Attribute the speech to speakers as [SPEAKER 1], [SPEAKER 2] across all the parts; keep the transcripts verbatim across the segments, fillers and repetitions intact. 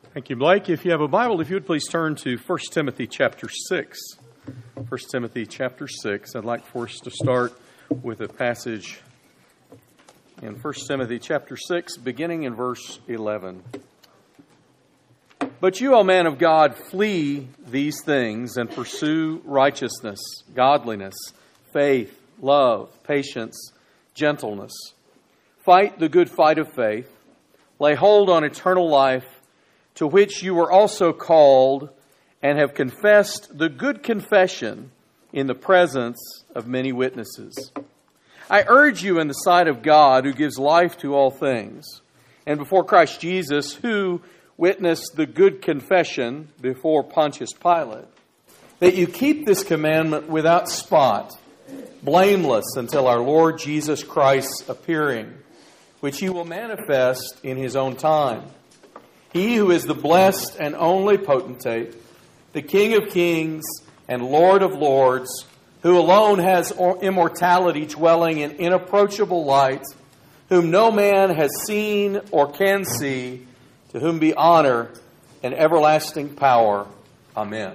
[SPEAKER 1] Thank you, Blake. If you have a Bible, if you would please turn to First Timothy chapter six. First Timothy chapter six. I'd like for us to start with a passage in First Timothy chapter six, beginning in verse eleven. But you, O man of God, flee these things and pursue righteousness, godliness, faith, love, patience, gentleness. Fight the good fight of faith. Lay hold on eternal life, to which you were also called and have confessed the good confession in the presence of many witnesses. I urge you in the sight of God, who gives life to all things, and before Christ Jesus, who witnessed the good confession before Pontius Pilate, that you keep this commandment without spot, blameless until our Lord Jesus Christ's appearing, which He will manifest in His own time. He who is the blessed and only potentate, the King of kings and Lord of lords, who alone has immortality dwelling in inapproachable light, whom no man has seen or can see, to whom be honor and everlasting power. Amen.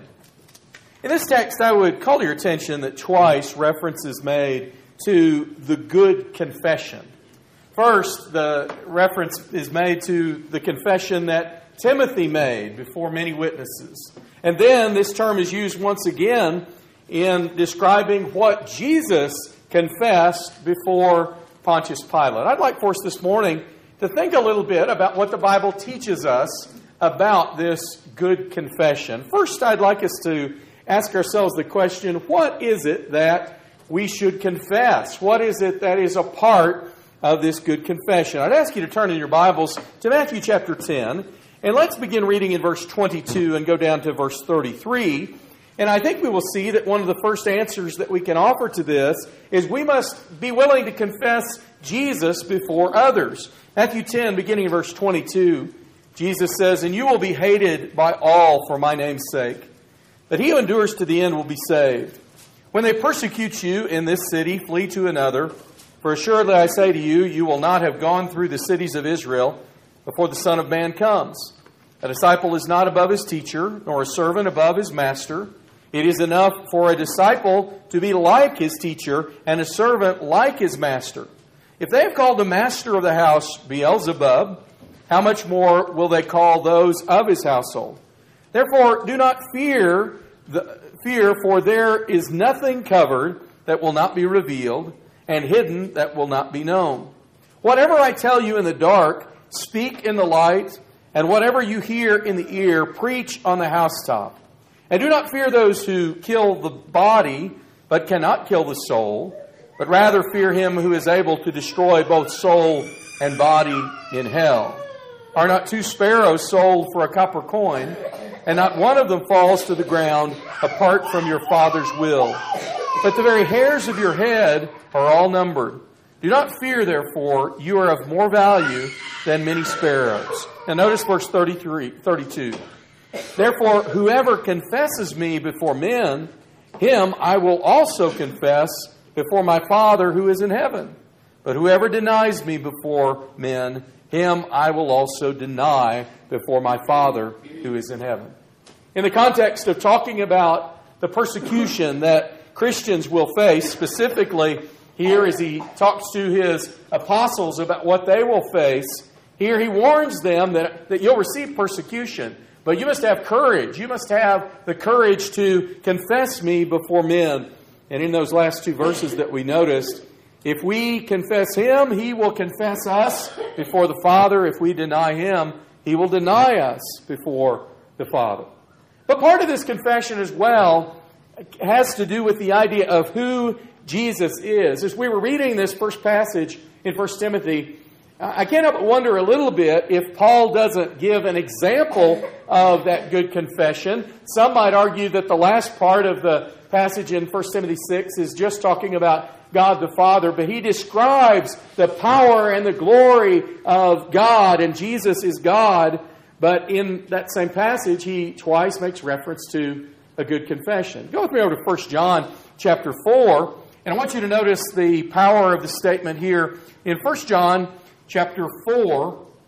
[SPEAKER 1] In this text, I would call your attention that twice reference is made to the good confession. First, the reference is made to the confession that Timothy made before many witnesses. And then this term is used once again in describing what Jesus confessed before Pontius Pilate. I'd like for us this morning to think a little bit about what the Bible teaches us about this good confession. First, I'd like us to ask ourselves the question, what is it that we should confess? What is it that is a part of this good confession? I'd ask you to turn in your Bibles to Matthew chapter ten, and let's begin reading in verse twenty-two and go down to verse thirty-three. And I think we will see that one of the first answers that we can offer to this is we must be willing to confess Jesus before others. Matthew ten, beginning in verse twenty-two, Jesus says, "And you will be hated by all for my name's sake, but he who endures to the end will be saved. When they persecute you in this city, flee to another. For assuredly I say to you, you will not have gone through the cities of Israel before the Son of Man comes. A disciple is not above his teacher, nor a servant above his master. It is enough for a disciple to be like his teacher, and a servant like his master. If they have called the master of the house Beelzebub, how much more will they call those of his household? Therefore, do not fear, the, fear, for there is nothing covered that will not be revealed, and hidden that will not be known. Whatever I tell you in the dark, speak in the light, and whatever you hear in the ear, preach on the housetop. And do not fear those who kill the body, but cannot kill the soul, but rather fear him who is able to destroy both soul and body in hell. Are not two sparrows sold for a copper coin, and not one of them falls to the ground apart from your Father's will? But the very hairs of your head are all numbered. Do not fear, therefore, you are of more value than many sparrows." Now notice verse thirty-three, thirty-two. "Therefore, whoever confesses me before men, him I will also confess before my Father who is in heaven. But whoever denies me before men, him I will also deny before my Father who is in heaven." In the context of talking about the persecution that Christians will face, specifically here as he talks to his apostles about what they will face, here he warns them that, that you'll receive persecution, but you must have courage. You must have the courage to confess me before men. And in those last two verses that we noticed, if we confess him, he will confess us before the Father. If we deny him, he will deny us before the Father. But part of this confession as well has to do with the idea of who Jesus is. As we were reading this first passage in First Timothy, I can't help but wonder a little bit if Paul doesn't give an example of that good confession. Some might argue that the last part of the passage in First Timothy six is just talking about God the Father, but he describes the power and the glory of God, and Jesus is God. But in that same passage, he twice makes reference to a good confession. Go with me over to First John chapter four, and I want you to notice the power of the statement here in First John chapter four,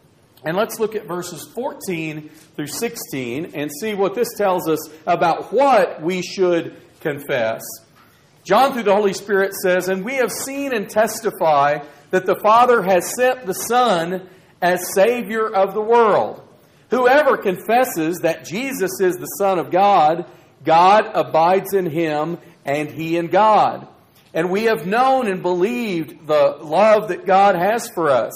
[SPEAKER 1] And let's look at verses fourteen through sixteen and see what this tells us about what we should confess. John, through the Holy Spirit, says, "And we have seen and testify that the Father has sent the Son as Savior of the world. Whoever confesses that Jesus is the Son of God, God abides in him, and he in God. And we have known and believed the love that God has for us.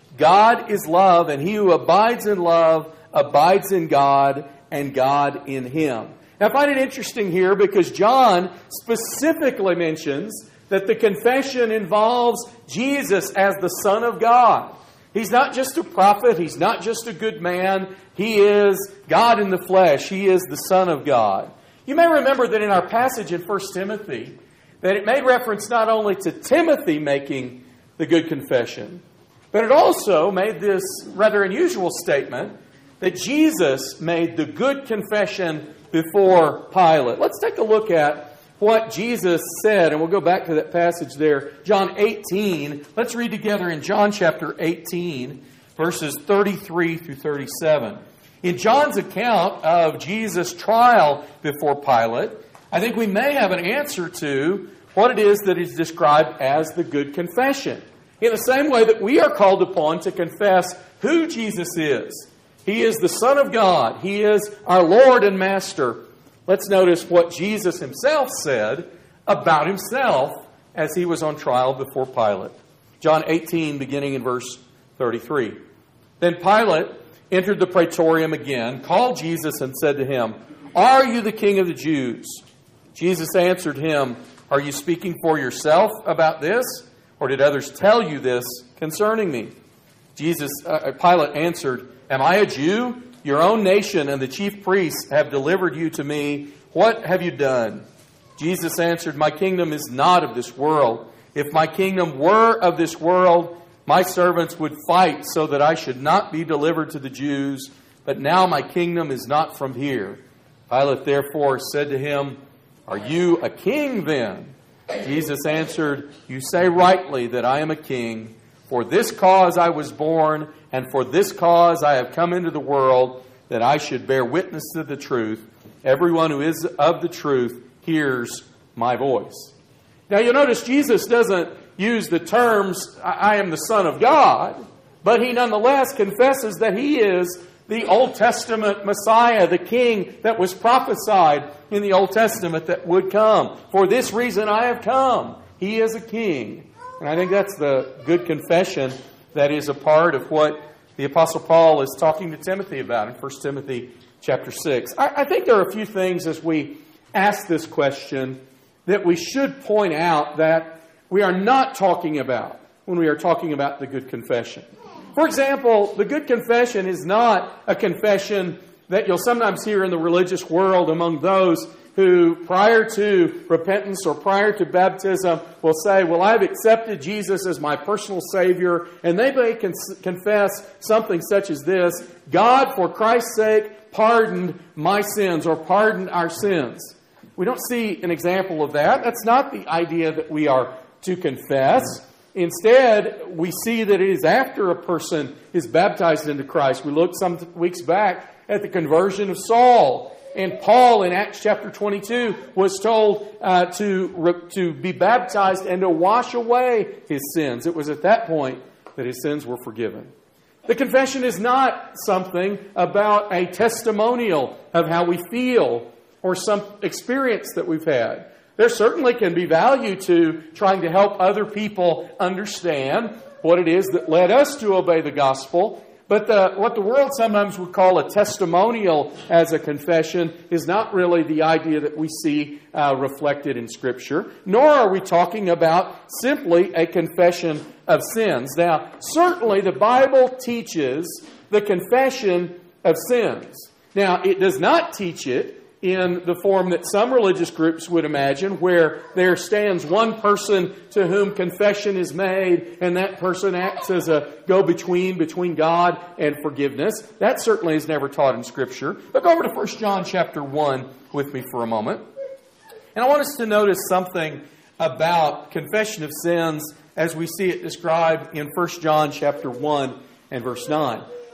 [SPEAKER 1] God is love, and he who abides in love abides in God, and God in him." Now, I find it interesting here because John specifically mentions that the confession involves Jesus as the Son of God. He's not just a prophet. He's not just a good man. He is God in the flesh. He is the Son of God. You may remember that in our passage in First Timothy, that it made reference not only to Timothy making the good confession, but it also made this rather unusual statement that Jesus made the good confession before Pilate. Let's take a look at what Jesus said, and we'll go back to that passage there, John eighteen. Let's read together in John chapter eighteen, verses thirty-three through thirty-seven. In John's account of Jesus' trial before Pilate, I think we may have an answer to what it is that is described as the good confession. In the same way that we are called upon to confess who Jesus is. He is the Son of God. He is our Lord and Master. Let's notice what Jesus himself said about himself as he was on trial before Pilate. John eighteen, beginning in verse thirty-three. Then Pilate entered the praetorium again, called Jesus, and said to him, "Are you the King of the Jews?" Jesus answered him, "Are you speaking for yourself about this, or did others tell you this concerning me?" Jesus, uh, Pilate answered, "Am I a Jew? Your own nation and the chief priests have delivered you to me. What have you done?" Jesus answered, "My kingdom is not of this world. If my kingdom were of this world, my servants would fight so that I should not be delivered to the Jews. But now my kingdom is not from here." Pilate therefore said to him, "Are you a king then?" Jesus answered, "You say rightly that I am a king. For this cause I was born, and for this cause I have come into the world, that I should bear witness to the truth. Everyone who is of the truth hears my voice." Now you'll notice Jesus doesn't use the terms, "I am the Son of God," but he nonetheless confesses that he is the Old Testament Messiah, the King that was prophesied in the Old Testament that would come. "For this reason I have come." He is a king. And I think that's the good confession that is a part of what the Apostle Paul is talking to Timothy about in First Timothy chapter six. I, I think there are a few things as we ask this question that we should point out that we are not talking about when we are talking about the good confession. For example, the good confession is not a confession that you'll sometimes hear in the religious world among those who, prior to repentance or prior to baptism, will say, "Well, I've accepted Jesus as my personal Savior," and they may con- confess something such as this: "God, for Christ's sake, pardoned my sins," or "pardoned our sins." We don't see an example of that. That's not the idea that we are to confess. Instead, we see that it is after a person is baptized into Christ. We looked some weeks back at the conversion of Saul. And Paul in Acts chapter twenty-two was told uh, to, to be baptized and to wash away his sins. It was at that point that his sins were forgiven. The confession is not something about a testimonial of how we feel or some experience that we've had. There certainly can be value to trying to help other people understand what it is that led us to obey the gospel. But the, what the world sometimes would call a testimonial as a confession is not really the idea that we see uh, reflected in Scripture, nor are we talking about simply a confession of sins. Now, certainly the Bible teaches the confession of sins. Now, it does not teach it in the form that some religious groups would imagine, where there stands one person to whom confession is made, and that person acts as a go-between between God and forgiveness. That certainly is never taught in Scripture. But go over to First John chapter one with me for a moment. And I want us to notice something about confession of sins as we see it described in First John chapter one and verse nine.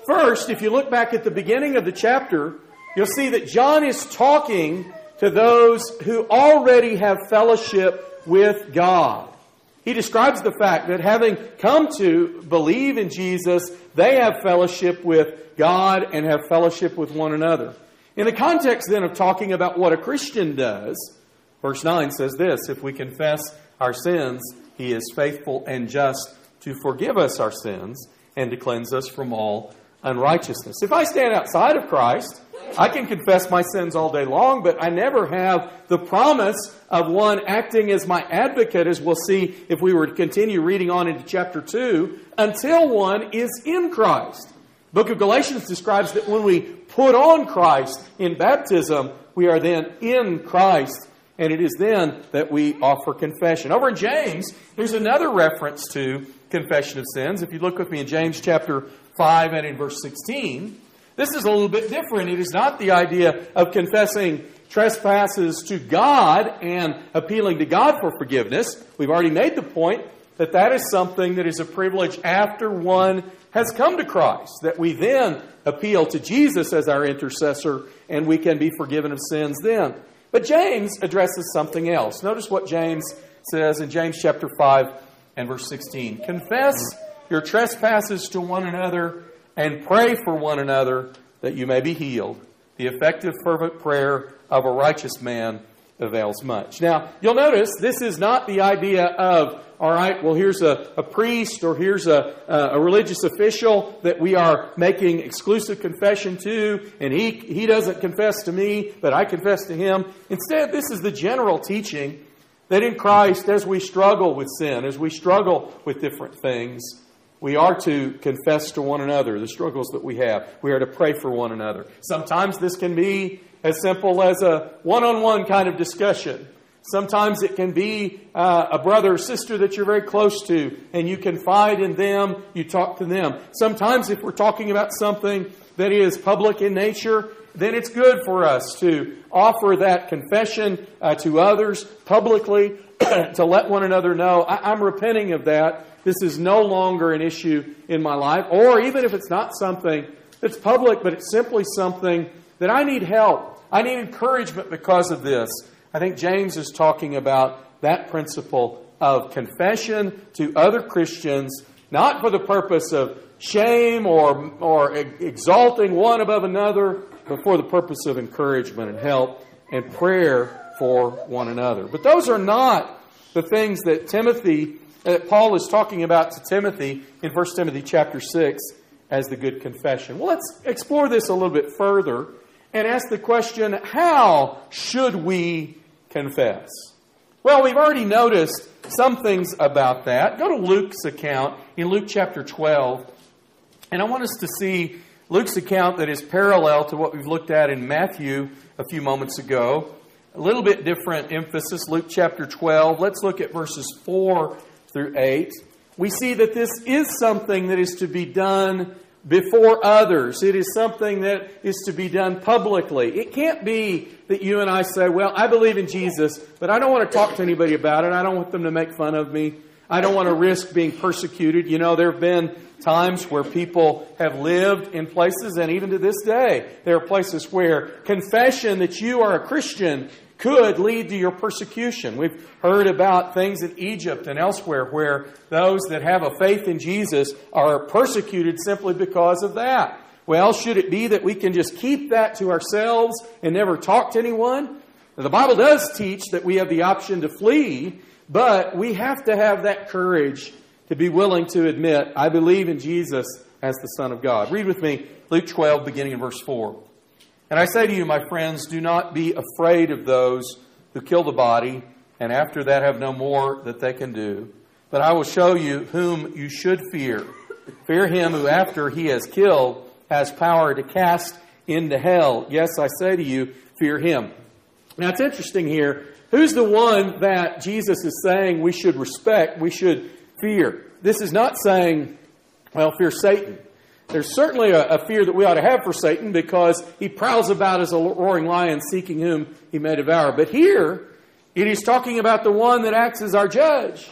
[SPEAKER 1] First, if you look back at the beginning of the chapter, you'll see that John is talking to those who already have fellowship with God. He describes the fact that having come to believe in Jesus, they have fellowship with God and have fellowship with one another. In the context then of talking about what a Christian does, verse nine says this, if we confess our sins, He is faithful and just to forgive us our sins and to cleanse us from all unrighteousness. If I stand outside of Christ, I can confess my sins all day long, but I never have the promise of one acting as my advocate, as we'll see if we were to continue reading on into chapter two, until one is in Christ. The book of Galatians describes that when we put on Christ in baptism, we are then in Christ, and it is then that we offer confession. Over in James, there's another reference to confession of sins. If you look with me in James chapter five and in verse sixteen, this is a little bit different. It is not the idea of confessing trespasses to God and appealing to God for forgiveness. We've already made the point that that is something that is a privilege after one has come to Christ, that we then appeal to Jesus as our intercessor and we can be forgiven of sins then. But James addresses something else. Notice what James says in James chapter five and verse sixteen. Confess your trespasses to one another and pray for one another that you may be healed. The effective fervent prayer of a righteous man avails much. Now, you'll notice this is not the idea of, all right, well, here's a, a priest or here's a, a religious official that we are making exclusive confession to, and he, he doesn't confess to me, but I confess to him. Instead, this is the general teaching that in Christ, as we struggle with sin, as we struggle with different things, we are to confess to one another the struggles that we have. We are to pray for one another. Sometimes this can be as simple as a one-on-one kind of discussion. Sometimes it can be uh, a brother or sister that you're very close to, and you confide in them, you talk to them. Sometimes if we're talking about something that is public in nature, then it's good for us to offer that confession uh, to others publicly, to let one another know, I- I'm repenting of that. This is no longer an issue in my life. Or even if it's not something that's public, but it's simply something that I need help. I need encouragement because of this. I think James is talking about that principle of confession to other Christians, not for the purpose of shame or, or exalting one above another, but for the purpose of encouragement and help and prayer for one another. But those are not the things that Timothy, that Paul is talking about to Timothy in First Timothy chapter six as the good confession. Well, let's explore this a little bit further and ask the question, how should we confess? Well, we've already noticed some things about that. Go to Luke's account in Luke chapter twelve, and I want us to see Luke's account that is parallel to what we've looked at in Matthew a few moments ago. A little bit different emphasis, Luke chapter twelve. Let's look at verses four through eight. We see that this is something that is to be done before others. It is something that is to be done publicly. It can't be that you and I say, well, I believe in Jesus, but I don't want to talk to anybody about it. I don't want them to make fun of me. I don't want to risk being persecuted. You know, there have been times where people have lived in places, and even to this day, there are places where confession that you are a Christian could lead to your persecution. We've heard about things in Egypt and elsewhere where those that have a faith in Jesus are persecuted simply because of that. Well, should it be that we can just keep that to ourselves and never talk to anyone? The Bible does teach that we have the option to flee, but we have to have that courage to be willing to admit, I believe in Jesus as the Son of God. Read with me Luke twelve, beginning in verse four. And I say to you, my friends, do not be afraid of those who kill the body, and after that have no more that they can do. But I will show you whom you should fear. Fear him who after he has killed has power to cast into hell. Yes, I say to you, fear him. Now it's interesting here. Who's the one that Jesus is saying we should respect, we should fear? This is not saying, well, fear Satan. There's certainly a, a fear that we ought to have for Satan because he prowls about as a roaring lion seeking whom he may devour. But here, it is talking about the one that acts as our judge.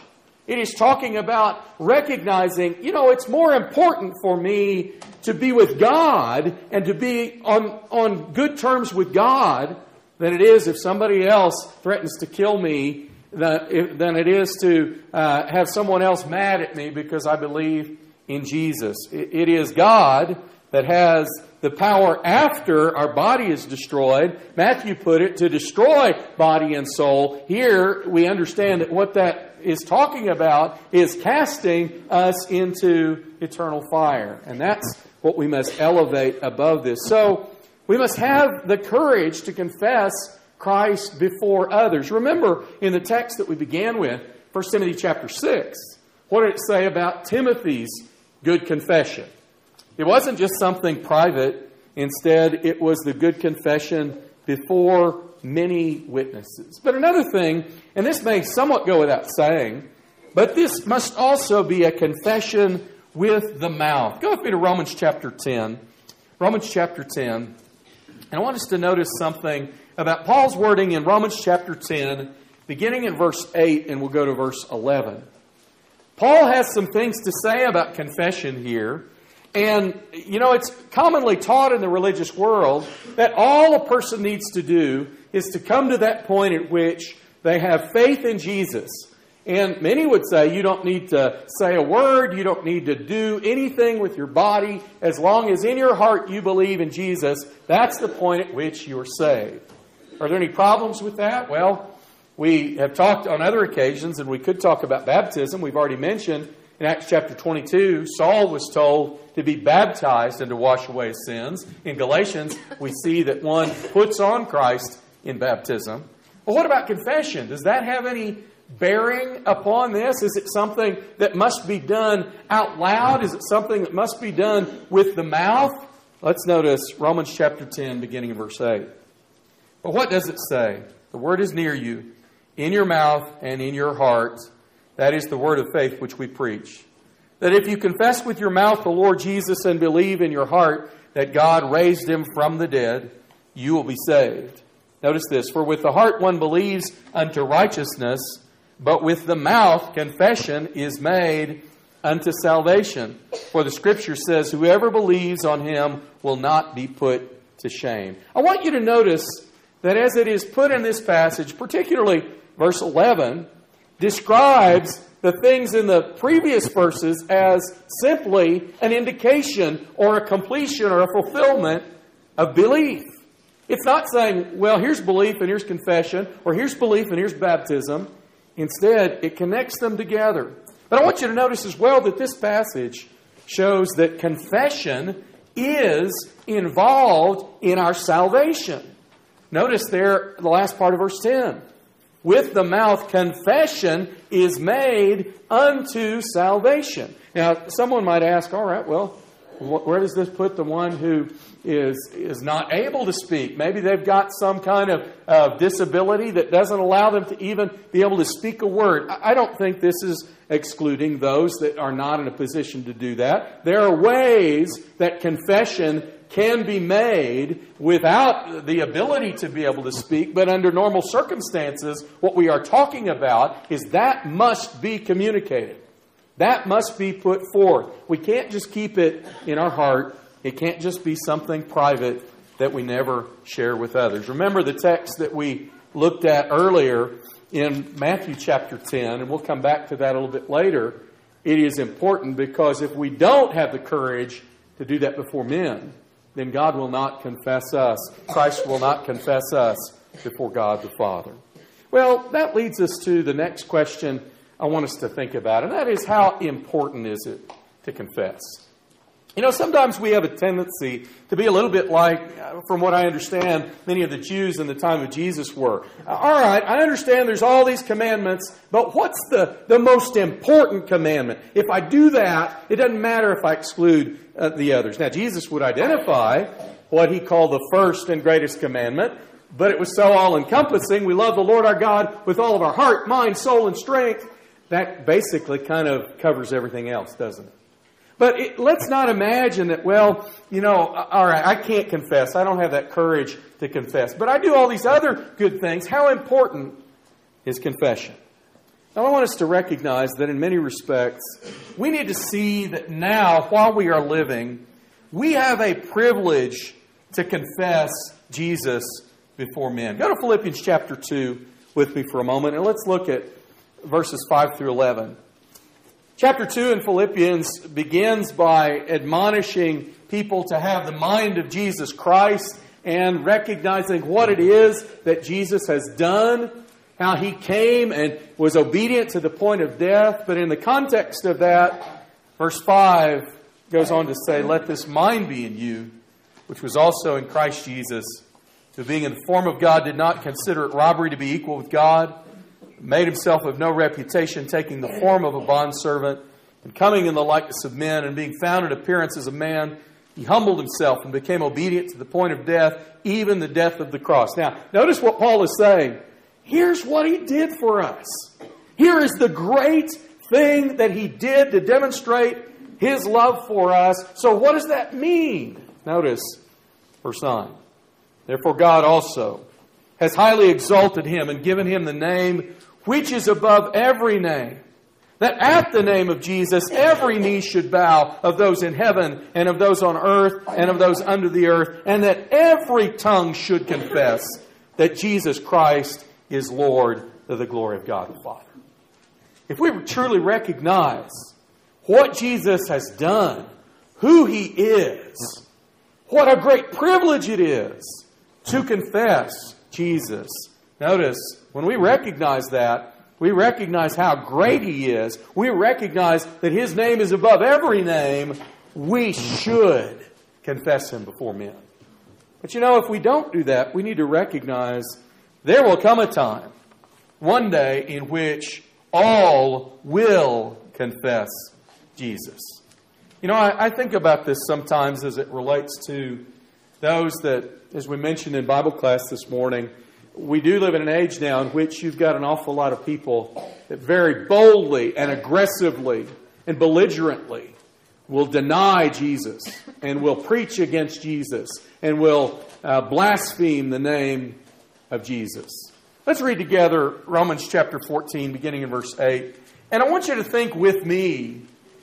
[SPEAKER 1] It is talking about recognizing, you know, it's more important for me to be with God and to be on, on good terms with God than it is if somebody else threatens to kill me, than it is to uh, have someone else mad at me because I believe in Jesus. It is God that has the power after our body is destroyed. Matthew put it, to destroy body and soul. Here we understand that what that is talking about is casting us into eternal fire. And that's what we must elevate above this. So we must have the courage to confess Christ before others. Remember in the text that we began with, First Timothy chapter six, what did it say about Timothy's good confession? It wasn't just something private. Instead, it was the good confession before many witnesses. But another thing, and this may somewhat go without saying, but this must also be a confession with the mouth. Go with me to Romans chapter ten. Romans chapter ten. And I want us to notice something about Paul's wording in Romans chapter ten, beginning in verse eight, and we'll go to verse eleven. Paul has some things to say about confession here. And, you know, it's commonly taught in the religious world that all a person needs to do is to come to that point at which they have faith in Jesus. And many would say you don't need to say a word, you don't need to do anything with your body. As long as in your heart you believe in Jesus, that's the point at which you are saved. Are there any problems with that? Well, we have talked on other occasions, and we could talk about baptism. We've already mentioned in Acts chapter twenty-two, Saul was told to be baptized and to wash away his sins. In Galatians, we see that one puts on Christ in baptism. Well, what about confession? Does that have any bearing upon this? Is it something that must be done out loud? Is it something that must be done with the mouth? Let's notice Romans chapter ten, beginning in verse eight. But what does it say? The word is near you, in your mouth and in your heart. That is the word of faith which we preach. That if you confess with your mouth the Lord Jesus and believe in your heart that God raised him from the dead, you will be saved. Notice this, for with the heart one believes unto righteousness, but with the mouth confession is made unto salvation. For the Scripture says, whoever believes on him will not be put to shame. I want you to notice that as it is put in this passage, particularly verse eleven, describes the things in the previous verses as simply an indication or a completion or a fulfillment of belief. It's not saying, well, here's belief and here's confession, or here's belief and here's baptism. Instead, it connects them together. But I want you to notice as well that this passage shows that confession is involved in our salvation. Notice there, the last part of verse ten. With the mouth, confession is made unto salvation. Now, someone might ask, all right, well, where does this put the one who is is not able to speak? Maybe they've got some kind of uh, disability that doesn't allow them to even be able to speak a word. I don't think this is excluding those that are not in a position to do that. There are ways that confession can be made without the ability to be able to speak, but under normal circumstances, what we are talking about is that must be communicated. That must be put forth. We can't just keep it in our heart. It can't just be something private that we never share with others. Remember the text that we looked at earlier in Matthew chapter ten, and we'll come back to that a little bit later. It is important because if we don't have the courage to do that before men, then God will not confess us. Christ will not confess us before God the Father. Well, that leads us to the next question I want us to think about, and that is, how important is it to confess? You know, sometimes we have a tendency to be a little bit like, from what I understand, many of the Jews in the time of Jesus were. All right, I understand there's all these commandments, but what's the, the most important commandment? If I do that, it doesn't matter if I exclude uh, the others. Now, Jesus would identify what he called the first and greatest commandment, but it was so all-encompassing. We love the Lord our God with all of our heart, mind, soul, and strength. That basically kind of covers everything else, doesn't it? But it, let's not imagine that, well, you know, all right, I can't confess. I don't have that courage to confess. But I do all these other good things. How important is confession? Now, I want us to recognize that in many respects, we need to see that now, while we are living, we have a privilege to confess Jesus before men. Go to Philippians chapter two with me for a moment, and let's look at verses five through eleven. Chapter two in Philippians begins by admonishing people to have the mind of Jesus Christ and recognizing what it is that Jesus has done, how He came and was obedient to the point of death. But in the context of that, verse five goes on to say, "Let this mind be in you, which was also in Christ Jesus, who being in the form of God did not consider it robbery to be equal with God, made Himself of no reputation, taking the form of a bondservant, and coming in the likeness of men, and being found in appearance as a man, He humbled Himself and became obedient to the point of death, even the death of the cross." Now, notice what Paul is saying. Here's what He did for us. Here is the great thing that He did to demonstrate His love for us. So what does that mean? Notice verse nine. "Therefore God also has highly exalted Him and given Him the name which is above every name, that at the name of Jesus every knee should bow, of those in heaven and of those on earth and of those under the earth, and that every tongue should confess that Jesus Christ is Lord, to the glory of God the Father." If we truly recognize what Jesus has done, who He is, what a great privilege it is to confess Jesus. Notice, when we recognize that, we recognize how great He is. We recognize that His name is above every name. We should confess Him before men. But you know, if we don't do that, we need to recognize there will come a time, one day, in which all will confess Jesus. You know, I, I think about this sometimes as it relates to those that, as we mentioned in Bible class this morning, we do live in an age now in which you've got an awful lot of people that very boldly and aggressively and belligerently will deny Jesus and will preach against Jesus and will uh, blaspheme the name of Jesus. Let's read together Romans chapter fourteen, beginning in verse eight. And I want you to think with me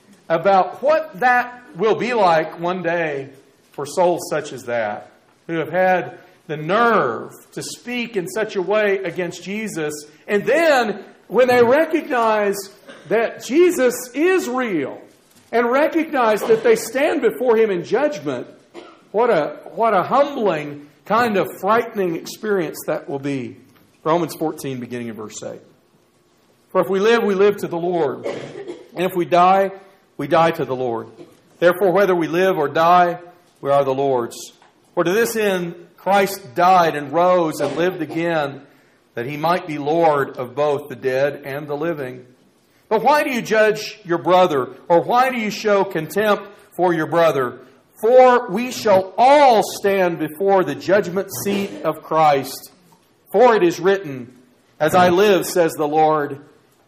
[SPEAKER 1] about what that will be like one day for souls such as that, who have had the nerve to speak in such a way against Jesus. And then when they recognize that Jesus is real and recognize that they stand before Him in judgment, what a, what a humbling, kind of frightening experience that will be. Romans fourteen, beginning in verse eight. "For if we live, we live to the Lord. And if we die, we die to the Lord. Therefore, whether we live or die, we are the Lord's. For to this end Christ died and rose and lived again, that He might be Lord of both the dead and the living. But why do you judge your brother? Or why do you show contempt for your brother? For we shall all stand before the judgment seat of Christ. For it is written, As I live, says the Lord,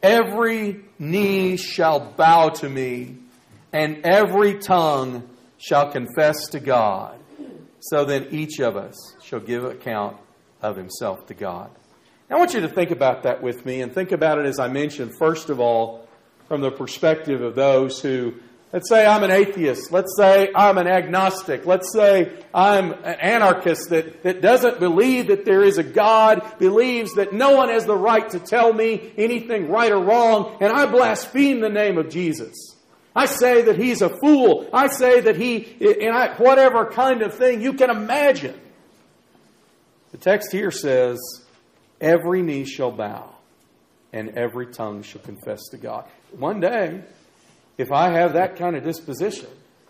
[SPEAKER 1] every knee shall bow to me, and every tongue shall confess to God. So then each of us shall give account of himself to God." I want you to think about that with me, and think about it, as I mentioned, first of all, from the perspective of those who, let's say I'm an atheist, let's say I'm an agnostic, let's say I'm an anarchist that, that doesn't believe that there is a God, believes that no one has the right to tell me anything right or wrong, and I blaspheme the name of Jesus. I say that He's a fool. I say that He, and I, whatever kind of thing you can imagine. The text here says, every knee shall bow and every tongue shall confess to God. One day, if I have that kind of disposition,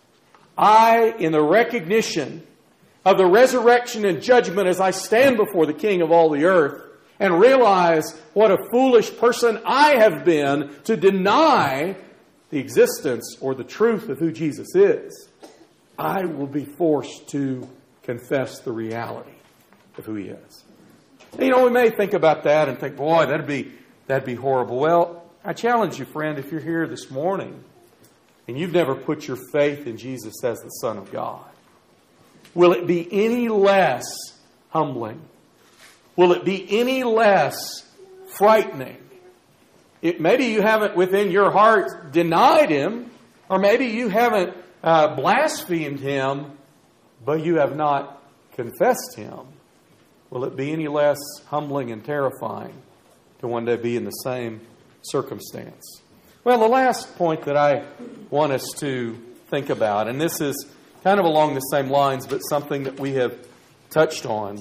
[SPEAKER 1] I, in the recognition of the resurrection and judgment as I stand before the King of all the earth and realize what a foolish person I have been to deny the existence or the truth of who Jesus is, I will be forced to confess the reality of who He is. You know, we may think about that and think, boy, that'd be, that'd be horrible. Well, I challenge you, friend, if you're here this morning and you've never put your faith in Jesus as the Son of God, will it be any less humbling? Will it be any less frightening it, maybe you haven't within your heart denied Him, or maybe you haven't uh, blasphemed Him, but you have not confessed Him. Will it be any less humbling and terrifying to one day be in the same circumstance? Well, the last point that I want us to think about, and this is kind of along the same lines, but something that we have touched on,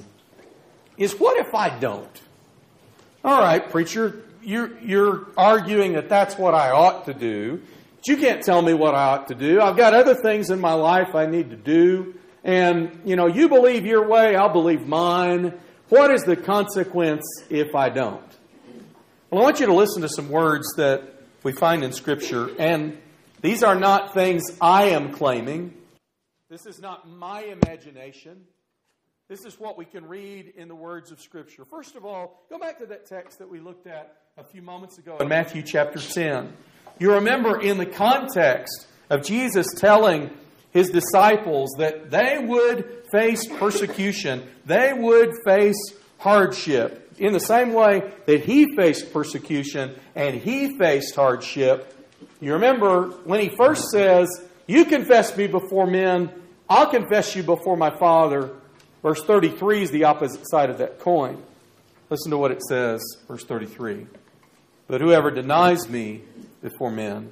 [SPEAKER 1] is what if I don't? All right, preacher, you're, you're arguing that that's what I ought to do, but you can't tell me what I ought to do. I've got other things in my life I need to do, and, you know, you believe your way, I'll believe mine. What is the consequence if I don't? Well, I want you to listen to some words that we find in Scripture, and these are not things I am claiming. This is not my imagination. This is what we can read in the words of Scripture. First of all, go back to that text that we looked at a few moments ago in Matthew chapter ten. You remember in the context of Jesus telling His disciples that they would face persecution, they would face hardship. In the same way that He faced persecution and He faced hardship, you remember when He first says, "You confess me before men, I'll confess you before my Father." Verse thirty-three is the opposite side of that coin. Listen to what it says, verse thirty-three. "But whoever denies me before men,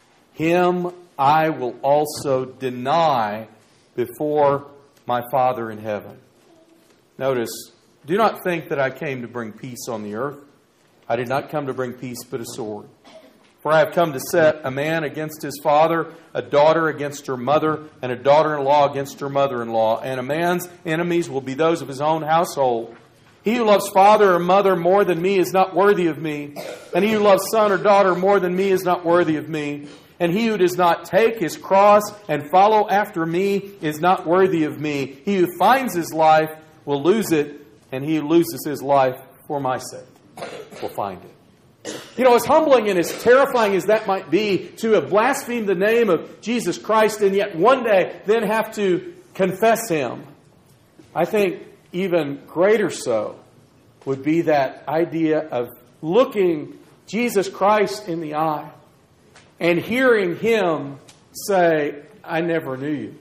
[SPEAKER 1] him I will also deny before my Father in heaven." Notice, "Do not think that I came to bring peace on the earth. I did not come to bring peace, but a sword. For I have come to set a man against his father, a daughter against her mother, and a daughter-in-law against her mother-in-law. And a man's enemies will be those of his own household. He who loves father or mother more than me is not worthy of me. And he who loves son or daughter more than me is not worthy of me. And he who does not take his cross and follow after me is not worthy of me. He who finds his life will lose it, and he who loses his life for my sake will find it." You know, as humbling and as terrifying as that might be to have blasphemed the name of Jesus Christ and yet one day then have to confess Him, I think even greater so would be that idea of looking Jesus Christ in the eye and hearing Him say, "I never knew you."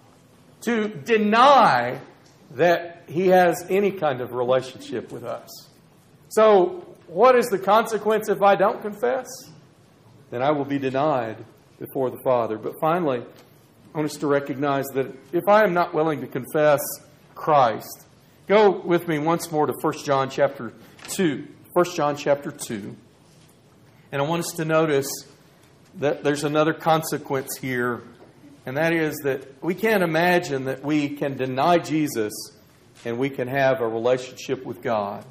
[SPEAKER 1] To deny that He has any kind of relationship with us. So, what is the consequence if I don't confess? Then I will be denied before the Father. But finally, I want us to recognize that if I am not willing to confess Christ, go with me once more to First John chapter two. First John chapter two. And I want us to notice that there's another consequence here, and that is that we can't imagine that we can deny Jesus and we can have a relationship with God.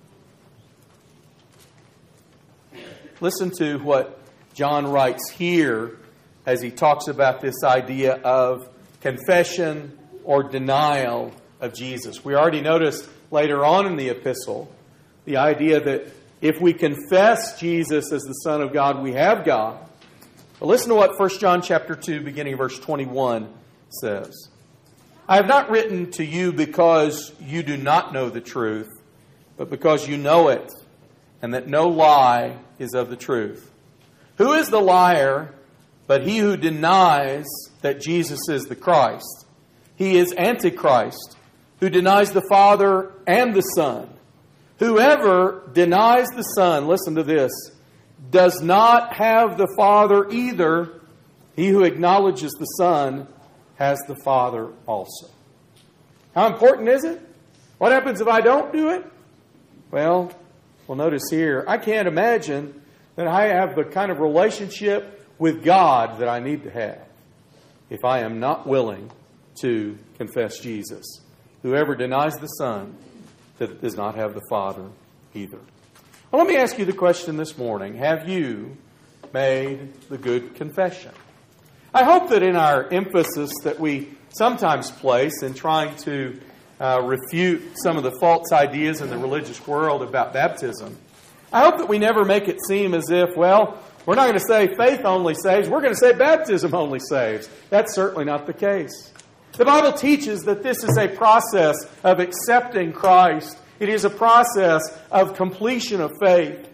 [SPEAKER 1] Listen to what John writes here as he talks about this idea of confession or denial of Jesus. We already noticed later on in the epistle the idea that if we confess Jesus as the Son of God, we have God. But listen to what First John chapter two, beginning verse twenty-one, says. "I have not written to you because you do not know the truth, but because you know it, and that no lie is of the truth. Who is the liar but he who denies that Jesus is the Christ? He is Antichrist, who denies the Father and the Son. Whoever denies the Son," listen to this, "does not have the Father either. He who acknowledges the Son has the Father also." How important is it? What happens if I don't do it? Well, Well, notice here, I can't imagine that I have the kind of relationship with God that I need to have if I am not willing to confess Jesus. Whoever denies the Son does not have the Father either. Well, let me ask you the question this morning. Have you made the good confession? I hope that in our emphasis that we sometimes place in trying to Uh, refute some of the false ideas in the religious world about baptism, I hope that we never make it seem as if, well, we're not going to say faith only saves, we're going to say baptism only saves. That's certainly not the case. The Bible teaches that this is a process of accepting Christ. It is a process of completion of faith.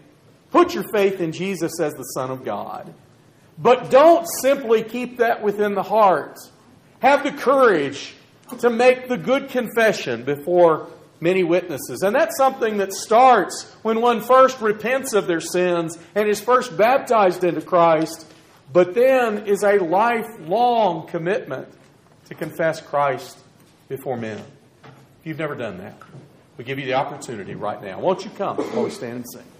[SPEAKER 1] Put your faith in Jesus as the Son of God. But don't simply keep that within the heart. Have the courage to make the good confession before many witnesses. And that's something that starts when one first repents of their sins and is first baptized into Christ, but then is a lifelong commitment to confess Christ before men. If you've never done that, we give you the opportunity right now. Won't you come while we stand and sing?